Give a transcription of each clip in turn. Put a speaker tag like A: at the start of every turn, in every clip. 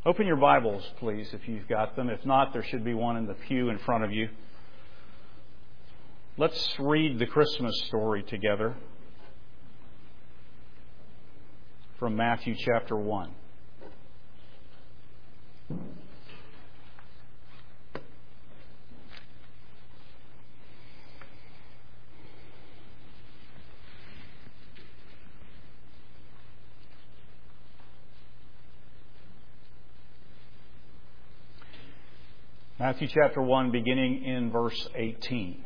A: Open your Bibles, please, if you've got them. If not, there should be one in the pew in front of you. Let's read the Christmas story together from Matthew chapter 1. Matthew chapter 1, beginning in verse 18.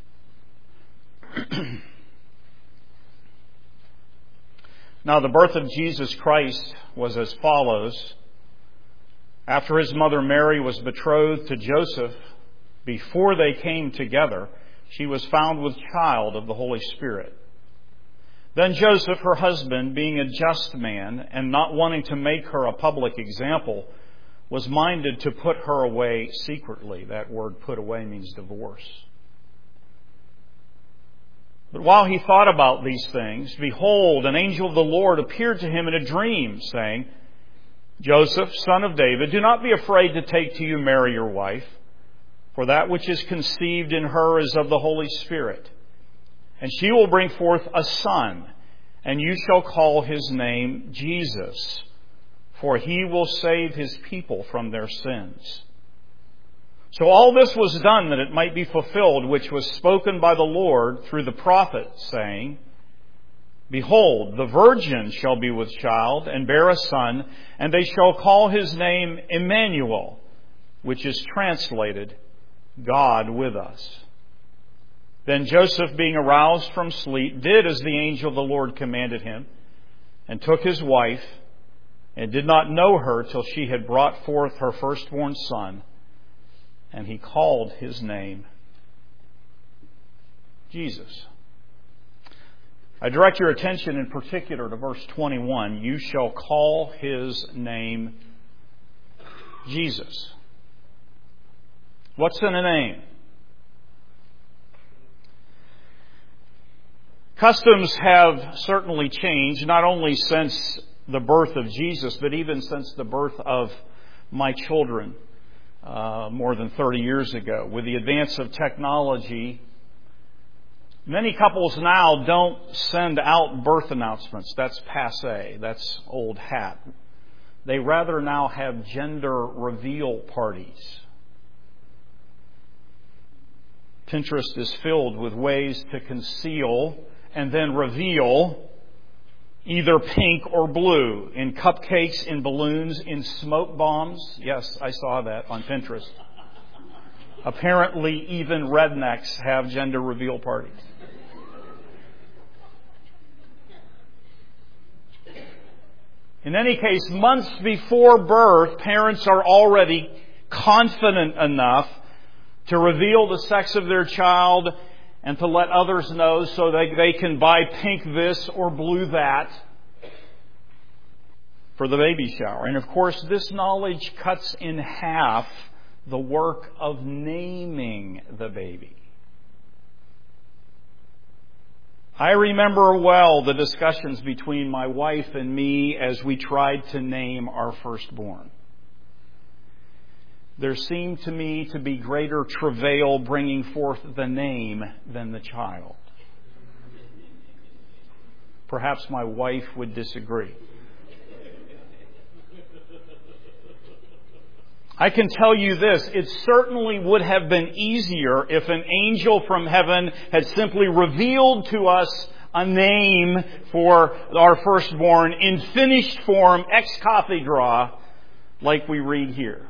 A: Now the birth of Jesus Christ was as follows. After his mother Mary was betrothed to Joseph, before they came together, she was found with child of the Holy Spirit. Then Joseph, her husband, being a just man and not wanting to make her a public example, was minded to put her away secretly. That word put away means divorce. But while he thought about these things, behold, an angel of the Lord appeared to him in a dream, saying, Joseph, son of David, do not be afraid to take to you Mary your wife, for that which is conceived in her is of the Holy Spirit. And she will bring forth a son, and you shall call his name Jesus, for he will save his people from their sins. So all this was done that it might be fulfilled, which was spoken by the Lord through the prophet, saying, Behold, the virgin shall be with child and bear a son, and they shall call his name Emmanuel, which is translated, God with us. Then Joseph, being aroused from sleep, did as the angel of the Lord commanded him, and took his wife, and did not know her till she had brought forth her firstborn son, and he called his name Jesus. I direct your attention in particular to verse 21. You shall call his name Jesus. What's in a name? Customs have certainly changed, not only since the birth of Jesus, but even since the birth of my children more than 30 years ago. With the advance of technology, many couples now don't send out birth announcements. That's passé. That's old hat. They rather now have gender reveal parties. Pinterest is filled with ways to conceal and then reveal either pink or blue, in cupcakes, in balloons, in smoke bombs. Yes, I saw that on Pinterest. Apparently, even rednecks have gender reveal parties. In any case, months before birth, parents are already confident enough to reveal the sex of their child and to let others know so that they can buy pink this or blue that for the baby shower. And of course, this knowledge cuts in half the work of naming the baby. I remember well the discussions between my wife and me as we tried to name our firstborn. There seemed to me to be greater travail bringing forth the name than the child. Perhaps my wife would disagree. I can tell you this, it certainly would have been easier if an angel from heaven had simply revealed to us a name for our firstborn in finished form, ex cathedra, like we read here.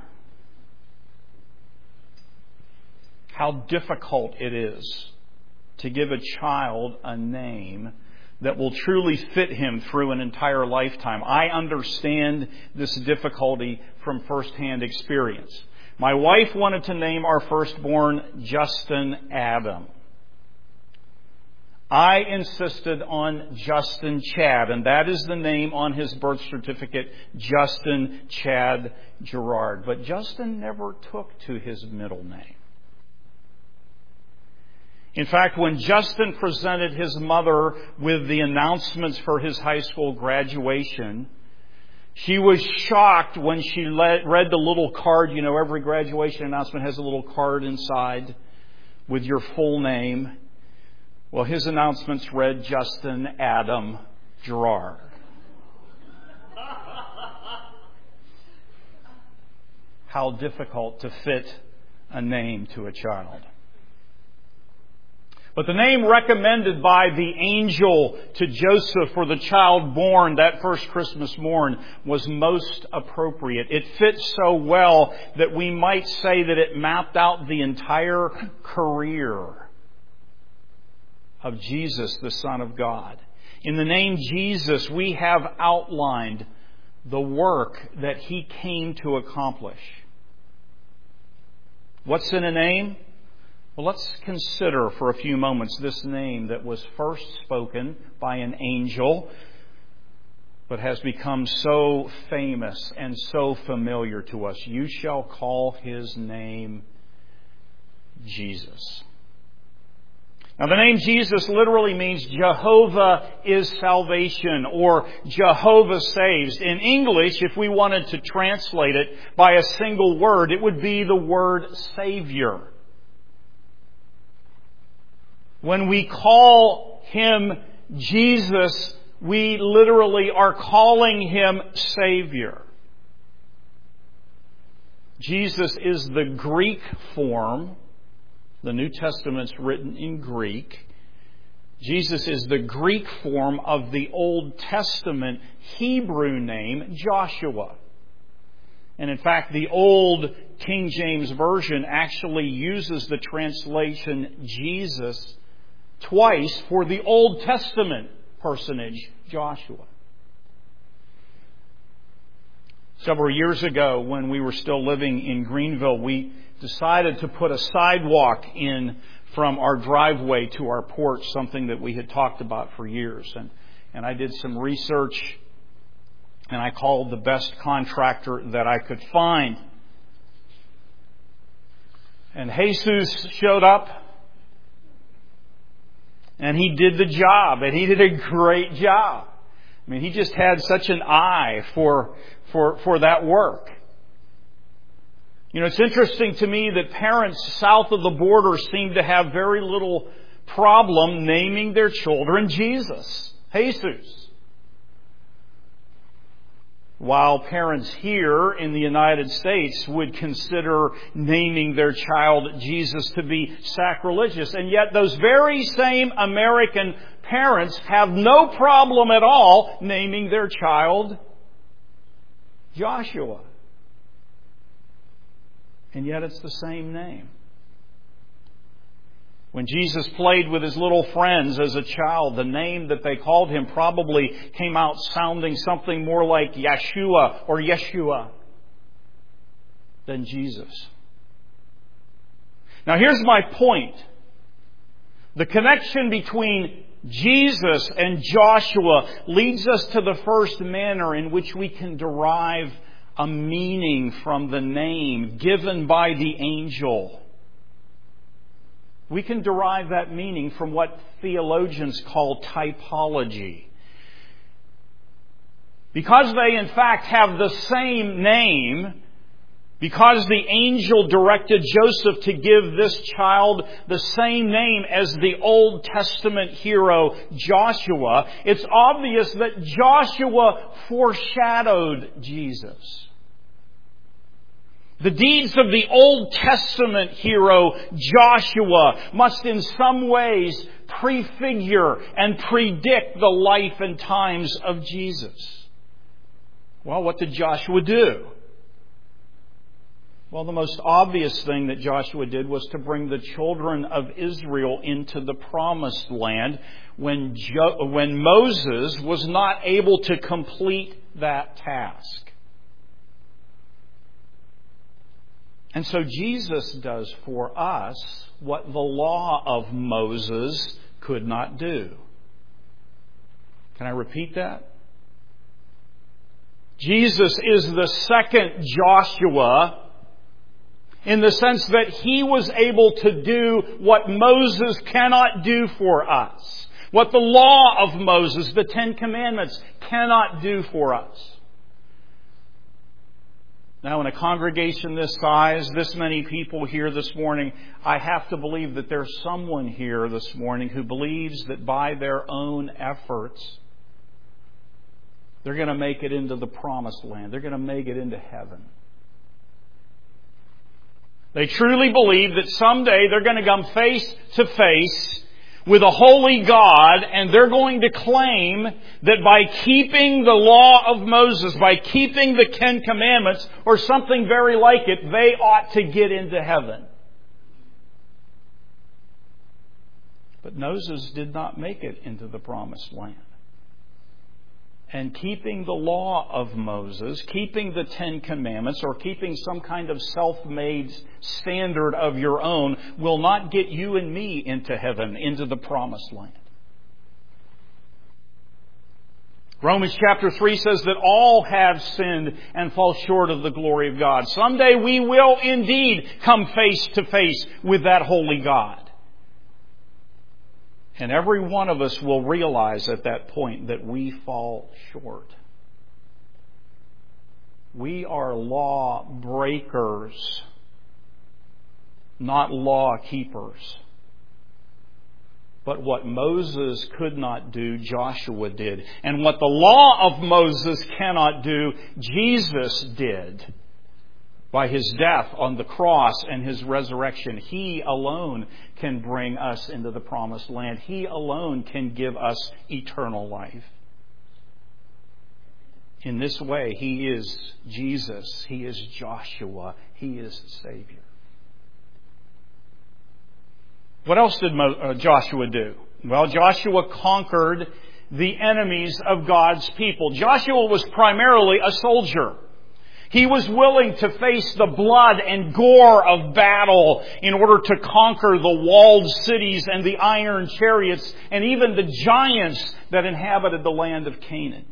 A: How difficult it is to give a child a name that will truly fit him through an entire lifetime. I understand this difficulty from firsthand experience. My wife wanted to name our firstborn Justin Adam. I insisted on Justin Chad, and that is the name on his birth certificate, Justin Chad Gerard. But Justin never took to his middle name. In fact, when Justin presented his mother with the announcements for his high school graduation, She was shocked when she read the little card. You know, every graduation announcement has a little card inside with your full name. Well, his announcements read Justin Adam Gerard. How difficult to fit a name to a child. But the name recommended by the angel to Joseph for the child born that first Christmas morn was most appropriate. It fits so well that we might say that it mapped out the entire career of Jesus, the Son of God. In the name Jesus, we have outlined the work that He came to accomplish. What's in a name? Well, let's consider for a few moments this name that was first spoken by an angel, but has become so famous and so familiar to us. You shall call His name Jesus. Now, the name Jesus literally means Jehovah is salvation, or Jehovah saves. In English, if we wanted to translate it by a single word, it would be the word Savior. When we call Him Jesus, we literally are calling Him Savior. Jesus is the Greek form. The New Testament's written in Greek. Jesus is the Greek form of the Old Testament Hebrew name, Joshua. And in fact, the old King James Version actually uses the translation Jesus twice for the Old Testament personage, Joshua. Several years ago, when we were still living in Greenville, we decided to put a sidewalk in from our driveway to our porch, something that we had talked about for years. And I did some research, and I called the best contractor that I could find. And Jesus showed up, and he did the job, and he did a great job. I mean, he just had such an eye for that work. You know, it's interesting to me that parents south of the border seem to have very little problem naming their children Jesus. While parents here in the United States would consider naming their child Jesus to be sacrilegious. And yet those very same American parents have no problem at all naming their child Joshua. And yet it's the same name. When Jesus played with His little friends as a child, the name that they called Him probably came out sounding something more like Yeshua or Yeshua than Jesus. Now here's my point. The connection between Jesus and Joshua leads us to the first manner in which we can derive a meaning from the name given by the angel. We can derive that meaning from what theologians call typology. Because they in fact have the same name, because the angel directed Joseph to give this child the same name as the Old Testament hero Joshua, it's obvious that Joshua foreshadowed Jesus. The deeds of the Old Testament hero Joshua must in some ways prefigure and predict the life and times of Jesus. Well, what did Joshua do? Well, the most obvious thing that Joshua did was to bring the children of Israel into the promised land when Moses was not able to complete that task. And so Jesus does for us what the law of Moses could not do. Can I repeat that? Jesus is the second Joshua in the sense that He was able to do what Moses cannot do for us. What the law of Moses, the Ten Commandments, cannot do for us. Now, in a congregation this size, this many people here this morning, I have to believe that there's someone here this morning who believes that by their own efforts, they're going to make it into the promised land. They're going to make it into heaven. They truly believe that someday they're going to come face to face with a holy God, and they're going to claim that by keeping the law of Moses, by keeping the Ten Commandments, or something very like it, they ought to get into heaven. But Moses did not make it into the promised land. And keeping the law of Moses, keeping the Ten Commandments, or keeping some kind of self-made standard of your own will not get you and me into heaven, into the promised land. Romans chapter 3 says that all have sinned and fall short of the glory of God. Someday we will indeed come face to face with that holy God. And every one of us will realize at that point that we fall short. We are law breakers, not law keepers. But what Moses could not do, Joshua did. And what the law of Moses cannot do, Jesus did. By His death on the cross and His resurrection, He alone can bring us into the promised land. He alone can give us eternal life. In this way, He is Jesus. He is Joshua. He is Savior. What else did Joshua do? Well, Joshua conquered the enemies of God's people. Joshua was primarily a soldier. He was willing to face the blood and gore of battle in order to conquer the walled cities and the iron chariots and even the giants that inhabited the land of Canaan.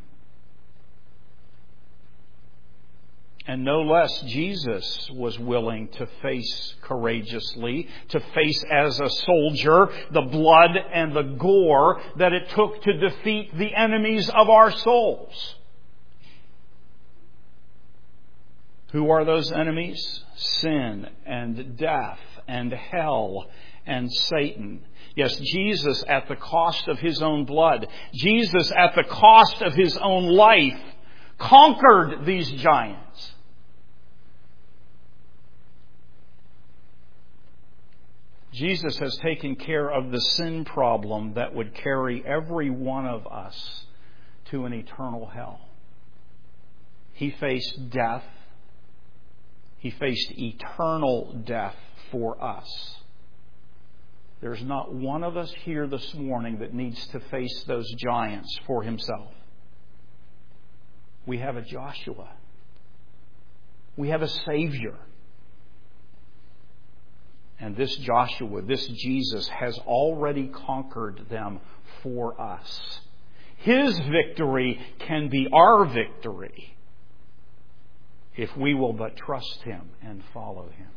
A: And no less, Jesus was willing to face courageously, to face as a soldier the blood and the gore that it took to defeat the enemies of our souls. Who are those enemies? Sin and death and hell and Satan. Yes, Jesus at the cost of His own blood, Jesus at the cost of His own life, conquered these giants. Jesus has taken care of the sin problem that would carry every one of us to an eternal hell. He faced death. He faced eternal death for us. There's not one of us here this morning that needs to face those giants for himself. We have a Joshua. We have a Savior. And this Joshua, this Jesus, has already conquered them for us. His victory can be our victory if we will but trust Him and follow Him.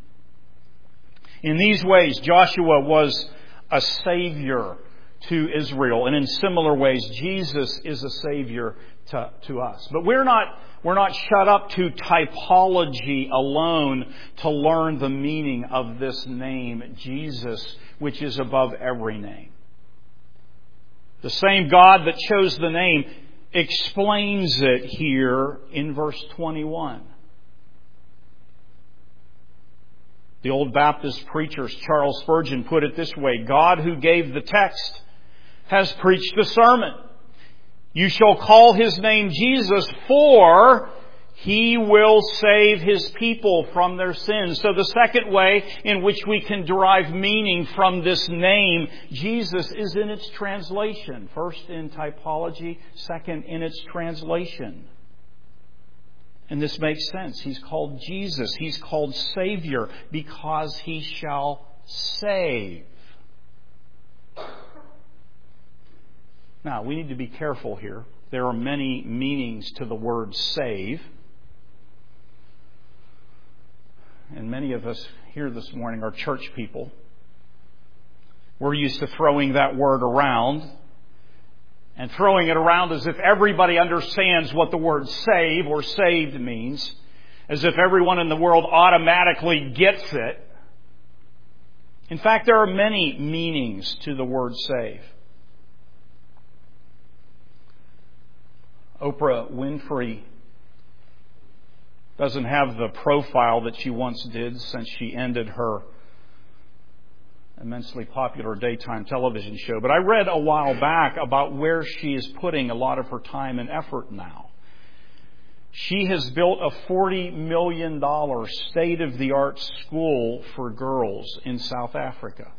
A: In these ways, Joshua was a Savior to Israel. And in similar ways, Jesus is a Savior to us. But we're not shut up to typology alone to learn the meaning of this name, Jesus, which is above every name. The same God that chose the name explains it here in verse 21. The old Baptist preacher Charles Spurgeon put it this way: God who gave the text has preached the sermon. You shall call His name Jesus, for He will save His people from their sins. So the second way in which we can derive meaning from this name, Jesus, is in its translation. First in typology, second in its translation. And this makes sense. He's called Jesus. He's called Savior because He shall save. Now, we need to be careful here. There are many meanings to the word save. And many of us here this morning are church people. We're used to throwing that word around and throwing it around as if everybody understands what the word save or saved means. as if everyone in the world automatically gets it. In fact, there are many meanings to the word save. Oprah Winfrey doesn't have the profile that she once did since she ended her immensely popular daytime television show. But I read a while back about where she is putting a lot of her time and effort now. She has built a $40 million state-of-the-art school for girls in South Africa.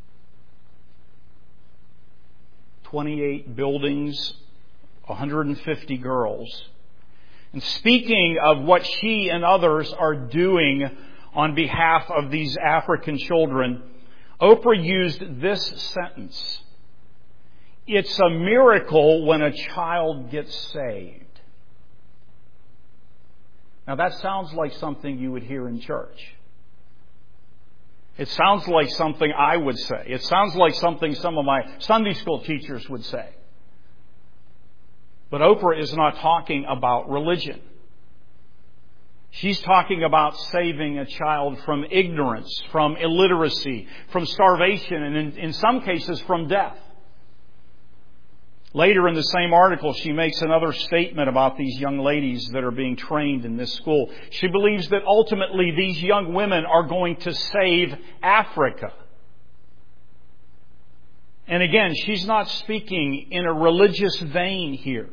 A: 28 buildings, 150 girls. And speaking of what she and others are doing on behalf of these African children, Oprah used this sentence: "It's a miracle when a child gets saved." Now that sounds like something you would hear in church. It sounds like something I would say. It sounds like something some of my Sunday school teachers would say. But Oprah is not talking about religion. She's talking about saving a child from ignorance, from illiteracy, from starvation, and in some cases from death. Later in the same article, she makes another statement about these young ladies that are being trained in this school. She believes that ultimately these young women are going to save Africa. And again, she's not speaking in a religious vein here.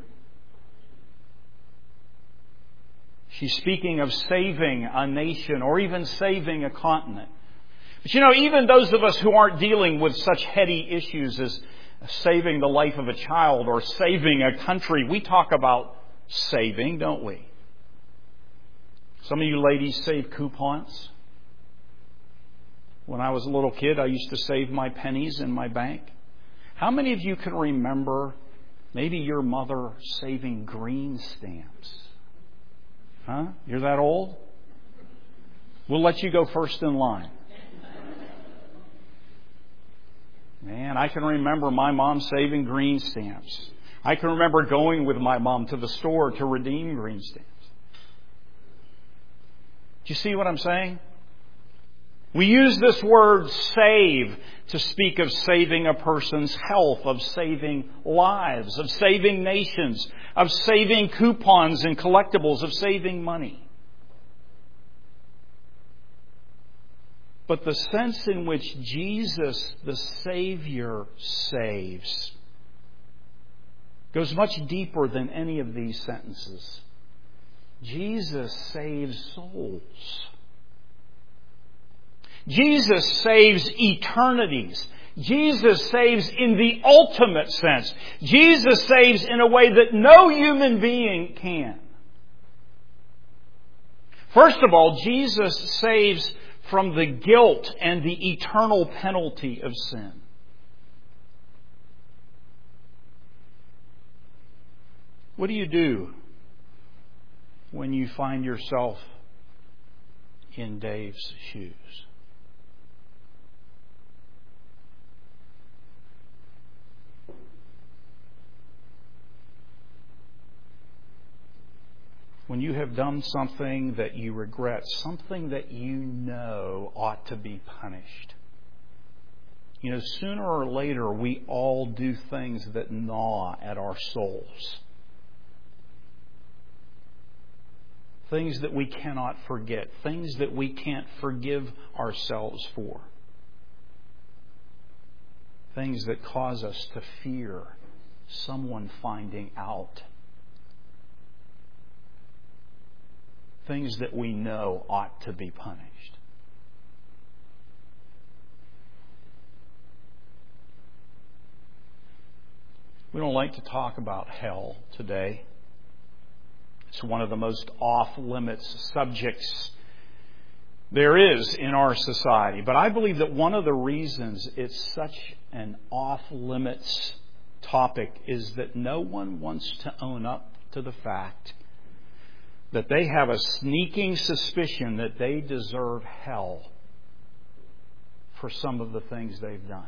A: She's speaking of saving a nation or even saving a continent. But you know, even those of us who aren't dealing with such heady issues as saving the life of a child or saving a country, we talk about saving, don't we? Some of you ladies save coupons. When I was a little kid, I used to save my pennies in my bank. How many of you can remember maybe your mother saving green stamps? Huh? You're that old? We'll let you go first in line. Man, I can remember my mom saving green stamps. I can remember going with my mom to the store to redeem green stamps. Do you see what I'm saying? We use this word save to speak of saving a person's health, of saving lives, of saving nations, of saving coupons and collectibles, of saving money. But the sense in which Jesus, the Savior, saves goes much deeper than any of these sentences. Jesus saves souls. Jesus saves eternities. Jesus saves in the ultimate sense. Jesus saves in a way that no human being can. First of all, Jesus saves from the guilt and the eternal penalty of sin. What do you do when you find yourself in Dave's shoes? When you have done something that you regret, something that you know ought to be punished. You know, sooner or later we all do things that gnaw at our souls. Things that we cannot forget. Things that we can't forgive ourselves for. Things that cause us to fear someone finding out. Things that we know ought to be punished. We don't like to talk about hell today. It's one of the most off-limits subjects there is in our society. But I believe that one of the reasons it's such an off-limits topic is that no one wants to own up to the fact that they have a sneaking suspicion that they deserve hell for some of the things they've done.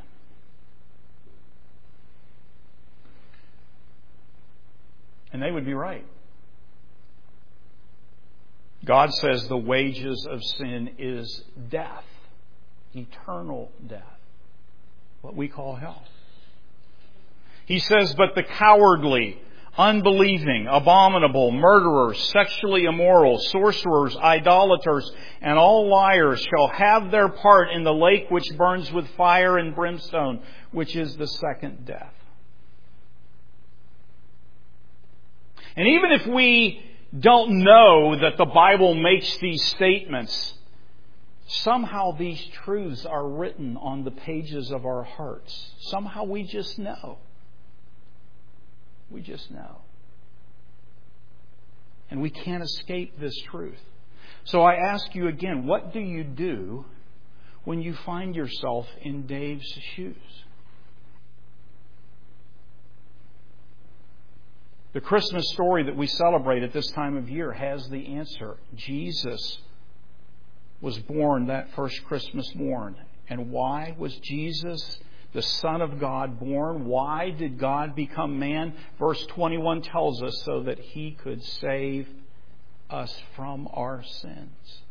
A: And they would be right. God says the wages of sin is death, eternal death, what we call hell. He says, but the cowardly, unbelieving, abominable, murderers, sexually immoral, sorcerers, idolaters, and all liars shall have their part in the lake which burns with fire and brimstone, which is the second death. And even if we don't know that the Bible makes these statements, somehow these truths are written on the pages of our hearts. Somehow we just know. We just know. And we can't escape this truth. So I ask you again, what do you do when you find yourself in Dave's shoes? The Christmas story that we celebrate at this time of year has the answer. Jesus was born that first Christmas morn. And why was Jesus, the Son of God, born? Why did God become man? Verse 21 tells us so that He could save us from our sins.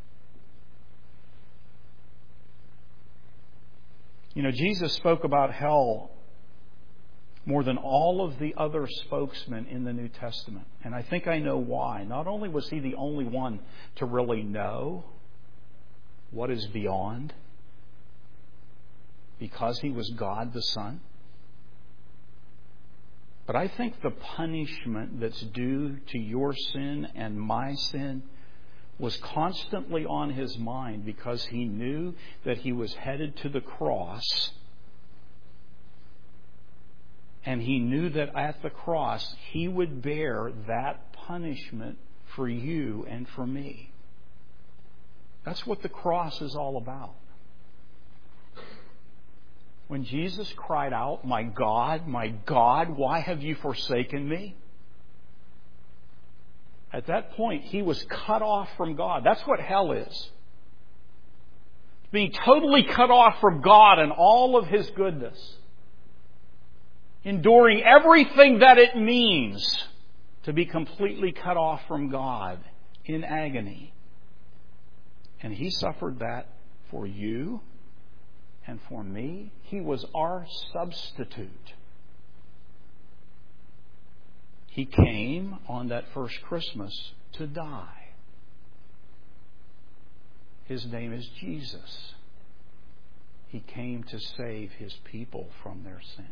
A: You know, Jesus spoke about hell more than all of the other spokesmen in the New Testament. And I think I know why. Not only was He the only one to really know what is beyond, because He was God the Son, but I think the punishment that's due to your sin and my sin was constantly on His mind, because He knew that He was headed to the cross. And He knew that at the cross, He would bear that punishment for you and for me. That's what the cross is all about. When Jesus cried out, my God, why have you forsaken me?" At that point, He was cut off from God. That's what hell is. Being totally cut off from God and all of His goodness. Enduring everything that it means to be completely cut off from God in agony. And He suffered that for you and for me. He was our substitute. He came on that first Christmas to die. His name is Jesus. He came to save His people from their sins.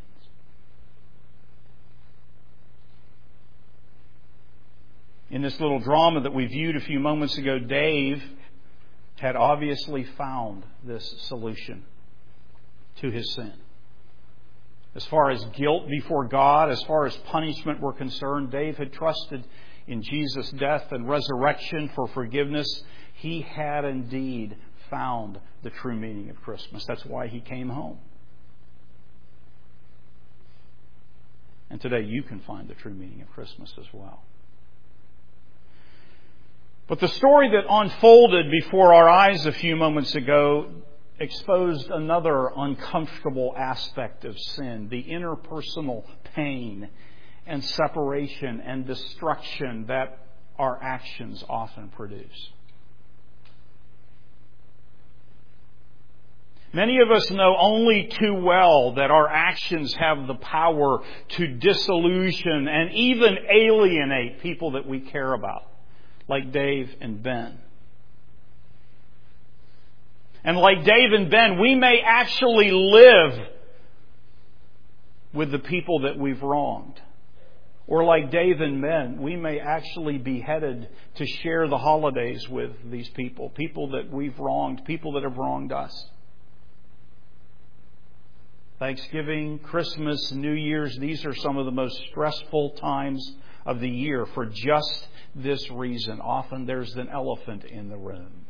A: In this little drama that we viewed a few moments ago, Dave had obviously found this solution to his sin. As far as guilt before God, as far as punishment were concerned, Dave had trusted in Jesus' death and resurrection for forgiveness. He had indeed found the true meaning of Christmas. That's why he came home. And today you can find the true meaning of Christmas as well. But the story that unfolded before our eyes a few moments ago exposed another uncomfortable aspect of sin, the interpersonal pain and separation and destruction that our actions often produce. Many of us know only too well that our actions have the power to disillusion and even alienate people that we care about, like Dave and Ben. And like Dave and Ben, we may actually live with the people that we've wronged. Or like Dave and Ben, we may actually be headed to share the holidays with these people. People that we've wronged, people that have wronged us. Thanksgiving, Christmas, New Year's, these are some of the most stressful times of the year for just this reason. Often there's an elephant in the room.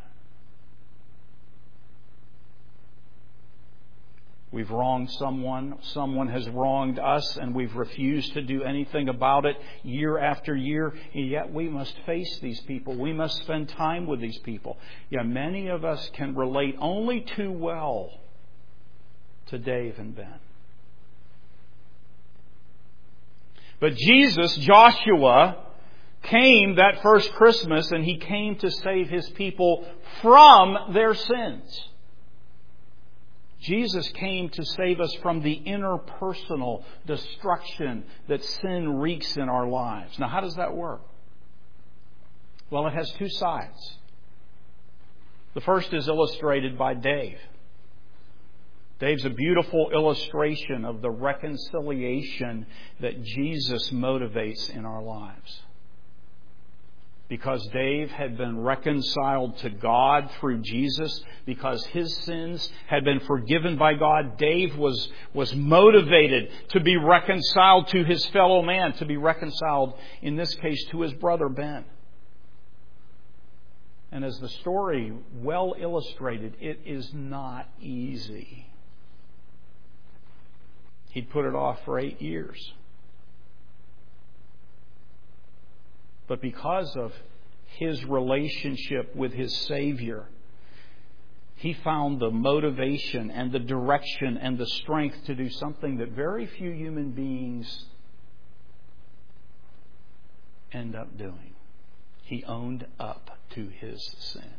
A: We've wronged someone, someone has wronged us, and we've refused to do anything about it year after year, and yet we must face these people. We must spend time with these people. Yeah, many of us can relate only too well to Dave and Ben. But Jesus, Joshua, came that first Christmas, and He came to save His people from their sins. Jesus came to save us from the interpersonal destruction that sin wreaks in our lives. Now, how does that work? Well, it has two sides. The first is illustrated by Dave. Dave's a beautiful illustration of the reconciliation that Jesus motivates in our lives. Because Dave had been reconciled to God through Jesus, because his sins had been forgiven by God, Dave was motivated to be reconciled to his fellow man, to be reconciled, in this case, to his brother Ben. And as the story well illustrated, it is not easy. He'd put it off for 8 years. But because of his relationship with his Savior, he found the motivation and the direction and the strength to do something that very few human beings end up doing. He owned up to his sin.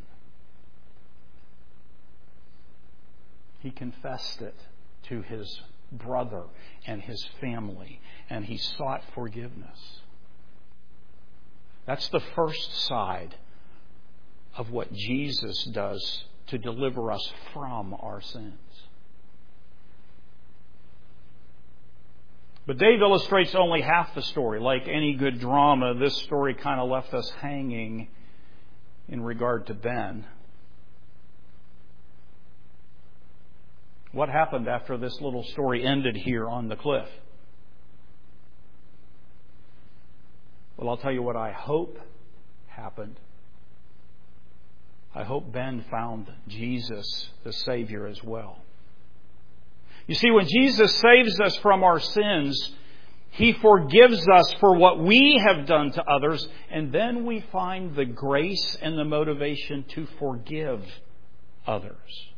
A: He confessed it to his brother and his family, and he sought forgiveness. That's the first side of what Jesus does to deliver us from our sins. But Dave illustrates only half the story. Like any good drama, this story kind of left us hanging in regard to Ben. What happened after this little story ended here on the cliff? Well, I'll tell you what I hope happened. I hope Ben found Jesus, the Savior, as well. You see, when Jesus saves us from our sins, He forgives us for what we have done to others, and then we find the grace and the motivation to forgive others.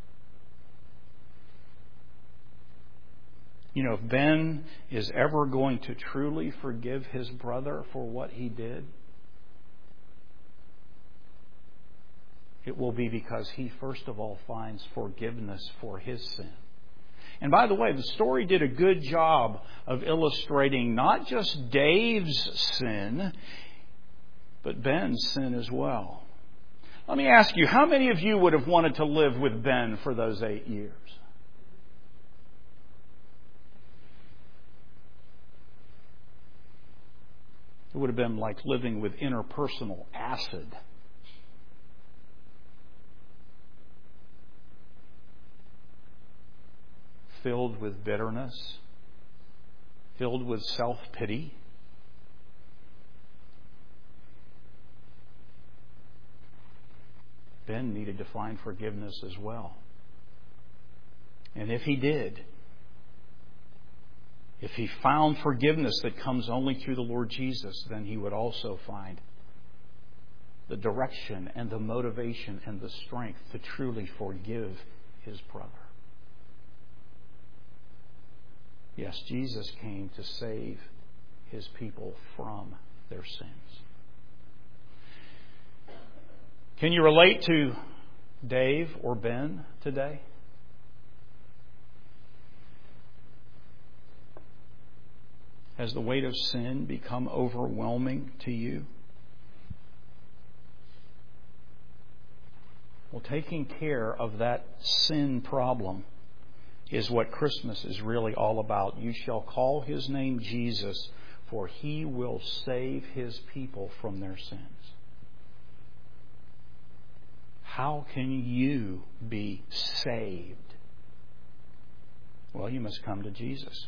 A: You know, if Ben is ever going to truly forgive his brother for what he did, it will be because he first of all finds forgiveness for his sin. And by the way, the story did a good job of illustrating not just Dave's sin, but Ben's sin as well. Let me ask you, how many of you would have wanted to live with Ben for those 8 years? It would have been like living with interpersonal acid. Filled with bitterness. Filled with self-pity. Ben needed to find forgiveness as well. And if he did, if he found forgiveness that comes only through the Lord Jesus, then he would also find the direction and the motivation and the strength to truly forgive his brother. Yes, Jesus came to save His people from their sins. Can you relate to Dave or Ben today? Has the weight of sin become overwhelming to you? Well, taking care of that sin problem is what Christmas is really all about. You shall call His name Jesus, for He will save His people from their sins. How can you be saved? Well, you must come to Jesus.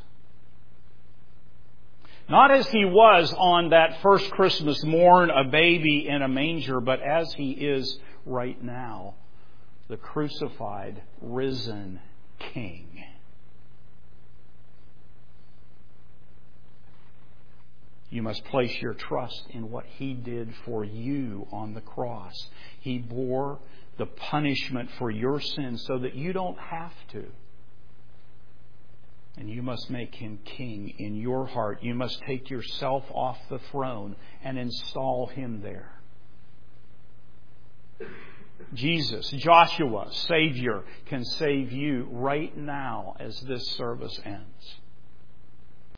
A: Not as He was on that first Christmas morn, a baby in a manger, but as He is right now, the crucified, risen King. You must place your trust in what He did for you on the cross. He bore the punishment for your sins so that you don't have to. And you must make Him king in your heart. You must take yourself off the throne and install Him there. Jesus, Joshua, Savior, can save you right now as this service ends.